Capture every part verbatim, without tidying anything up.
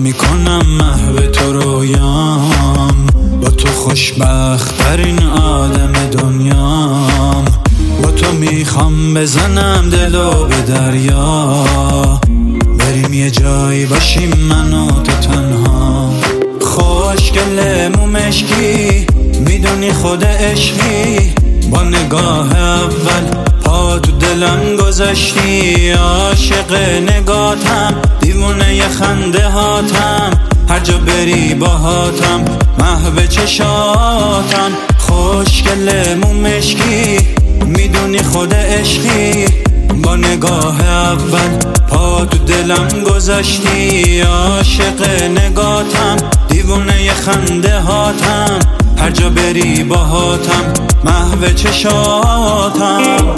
میکنم محو تو رویام، با تو خوشبخت ترین آدم دنیام. با تو میخوام بزنم دلو به دریا، بریم یه جایی باشیم من و تو تنها. خوشگل مو مشکی میدونی خود عشقی، با نگاه اول پا تو دلم گذاشتی. عاشق نگاتم، دیوونه ی خنده هاتم، هر جا بری باهاتم، محو چشاتم. خوشگل مو مشکی میدونی خود عشقی، با نگاه اول پا تو دلم گذاشتی. عاشق نگاتم، دیوونه ی خنده هاتم، هر جا بری باهاتم، محو چشاتم.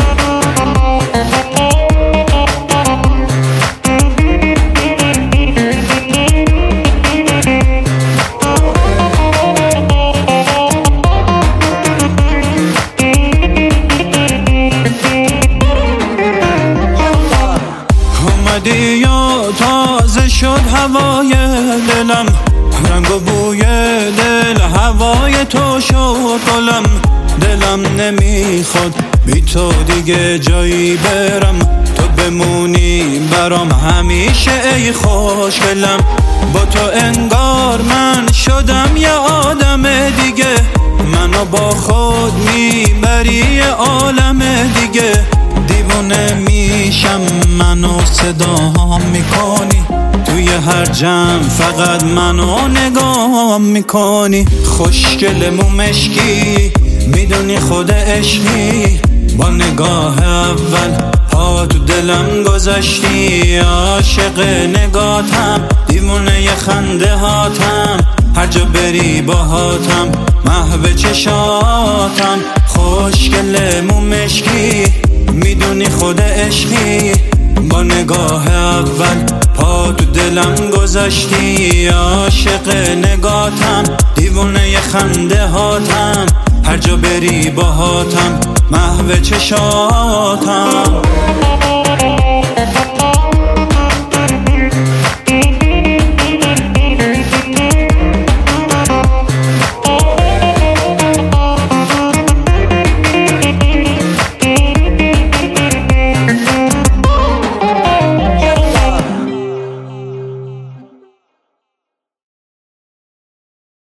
اومدی و تازه شد هوای دلم، رنگ و بوی دل هوای تو شد گلم. دلم نمیخواد بی تو دیگه جایی برم، تو بمونی برام همیشه ای خوشگلم. با تو انگار من شدم یه آدم دیگه، منو با خود میبری عالم دیگه. دیوونه میشم منو صدا میکنی، توی هر جمع فقط منو نگاه میکنی. خوشگل مو مشکی میدونی خود عشقی، با نگاه اول پا تو دلم گذاشتی. عاشق نگاتم، دیوونه ی خنده هاتم، هر جا بری باهاتم، محو چشاتم. خوشگل مو مشکی میدونی خود عشقی، با نگاه اول پا تو دلم گذاشتی. عاشق نگاتم، دیوونه ی خنده هاتم، هر جا بری باهاتم، محو چشاتم.